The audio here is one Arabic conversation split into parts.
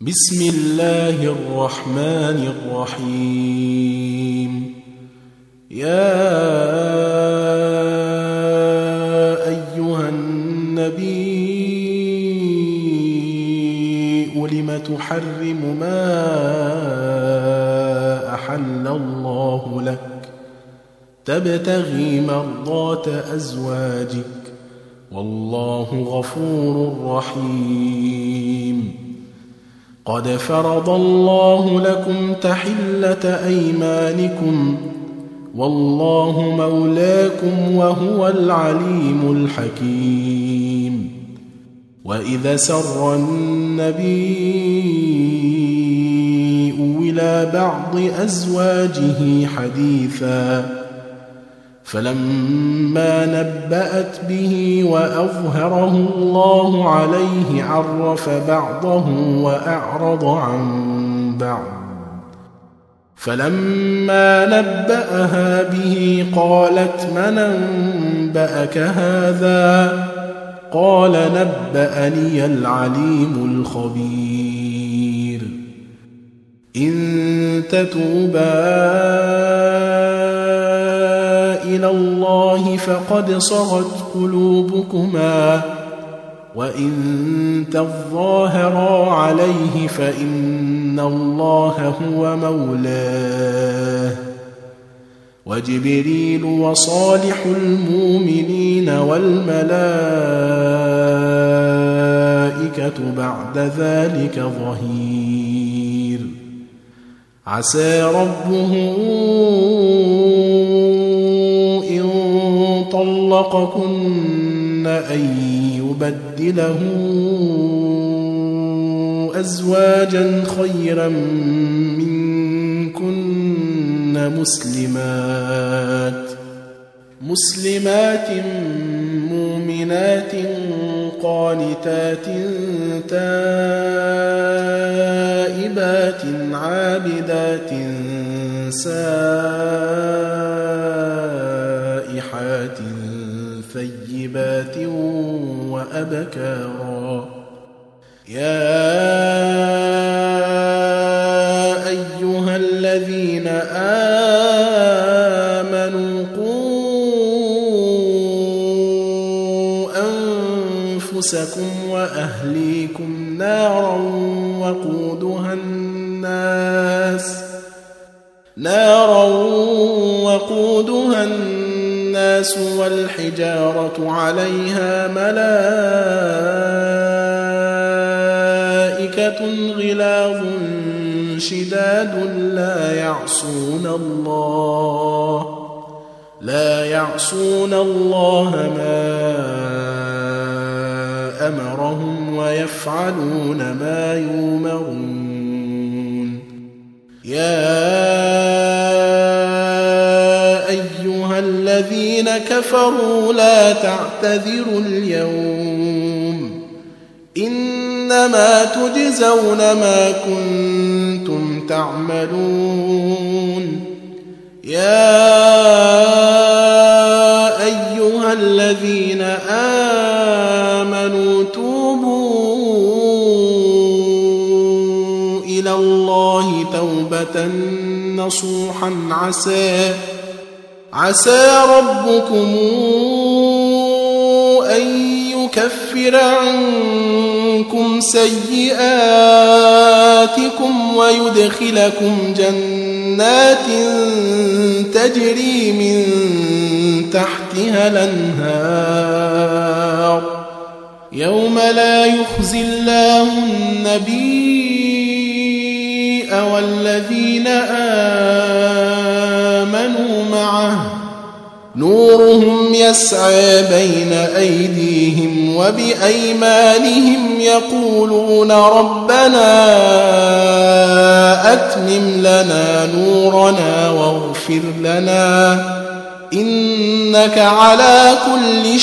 بسم الله الرحمن الرحيم. يا أيها النبي لم تحرم ما أحل الله لك تبتغي مرضات أزواجك والله غفور رحيم. قد فرض الله لكم تحلة أيمانكم والله مولاكم وهو العليم الحكيم. وإذا سر النبي إلى بعض أزواجه حديثا فلما نبأت به وأظهره الله عليه عرف بعضه وأعرض عن بعض. فلما نبأها به قالت من أنبأك هذا؟ قال نبأني العليم الخبير. إن تتوبا إلى الله فقد صغت قلوبكما وإن تظاهرا عليه فإن الله هو مولاه وجبريل وصالح المؤمنين والملائكة بعد ذلك ظهير. عسى ربه إن طلقكن أن يبدله أزواجا خيرا منكن مسلمات مؤمنات قانتات تائبات عابدات سائحات ثيبات وأبكارا. يا أيها الذين آمنوا قوا أنفسكم وأهليكم نارا وقودها الناس والحجارة عليها ملائكة غلاظ شداد لا يعصون الله ما أمرهم ويفعلون ما يؤمرون. يا أيها الذين كفروا لا تعتذروا اليوم إنما تجزون ما كنتم تعملون. يا أيها الذين آمنوا توبوا إلى الله توبة نصوحا عسى ربكم أن يكفر عنكم سيئاتكم ويدخلكم جنات تجري من تحتها الأنهار يوم لا يخزي الله النبي والذين آمنوا معه نورهم يسعى بين أيديهم وبأيمانهم يقولون ربنا أتمم لنا نورنا واغفر لنا إنك على كل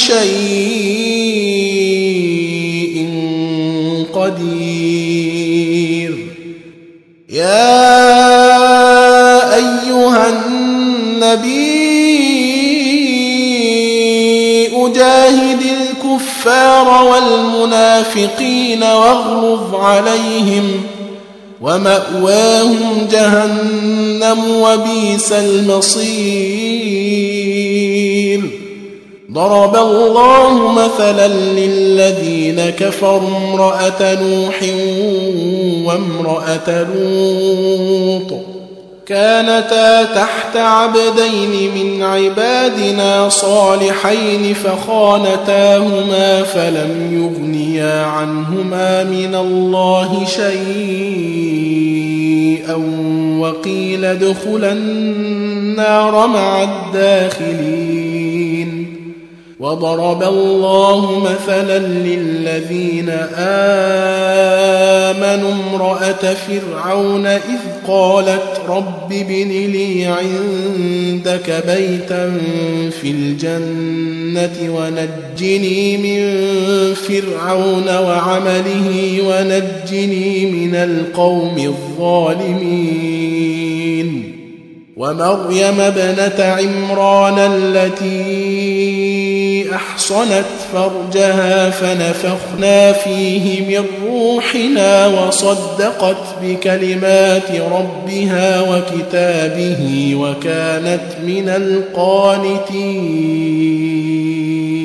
شيء قدير. يا أيها النبي جاهد الكفار والمنافقين واغلظ عليهم ومأواهم جهنم وبئس المصير. ضرب الله مثلا للذين كفروا امرأة نوح وامرأة لوط كانتا تحت عبدين من عبادنا صالحين فخانتاهما فلم يغنيا عنهما من الله شيئا وقيل ادخلا النار مع الداخلين. وضرب الله مثلا للذين آمنوا امرأة فرعون إذ قالت رب ابن لي عندك بيتا في الجنة ونجني من فرعون وعمله ونجني من القوم الظالمين. ومريم ابنة عمران التي أحصنت فرجها فنفخنا فيه من روحنا وصدقت بكلمات ربها وكتابه وكانت من القانتين.